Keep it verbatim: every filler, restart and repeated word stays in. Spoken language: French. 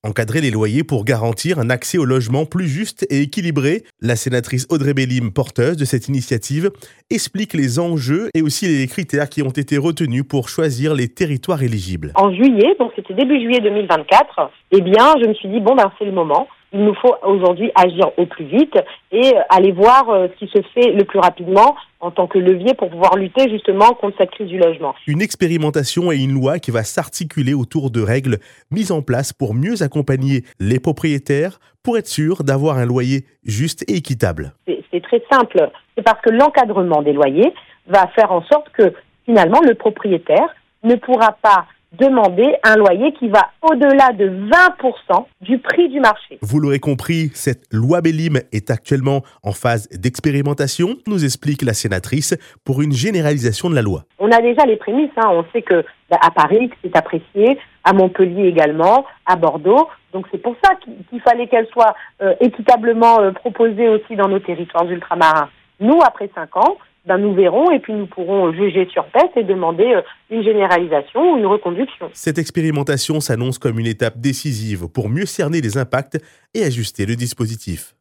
encadrer les loyers pour garantir un accès au logement plus juste et équilibré. La sénatrice Audrey Bélim, porteuse de cette initiative, explique les enjeux et aussi les critères qui ont été retenus pour choisir les territoires éligibles. En juillet, donc c'était début juillet deux mille vingt-quatre, eh bien je me suis dit bon ben c'est le moment. Il nous faut aujourd'hui agir au plus vite et aller voir ce qui se fait le plus rapidement en tant que levier pour pouvoir lutter justement contre cette crise du logement. Une expérimentation et une loi qui va s'articuler autour de règles mises en place pour mieux accompagner les propriétaires pour être sûr d'avoir un loyer juste et équitable. C'est, c'est très simple. C'est parce que l'encadrement des loyers va faire en sorte que finalement le propriétaire ne pourra pas demander un loyer qui va au-delà de vingt pour cent du prix du marché. Vous l'aurez compris, cette loi Bélim est actuellement en phase d'expérimentation, nous explique la sénatrice, pour une généralisation de la loi. On a déjà les prémices, hein. On sait que bah, à Paris, c'est apprécié, à Montpellier également, à Bordeaux. Donc c'est pour ça qu'il, qu'il fallait qu'elle soit euh, équitablement euh, proposée aussi dans nos territoires ultramarins. Nous, après cinq ans, ben nous verrons et puis nous pourrons juger sur pièce et demander une généralisation ou une reconduction. Cette expérimentation s'annonce comme une étape décisive pour mieux cerner les impacts et ajuster le dispositif.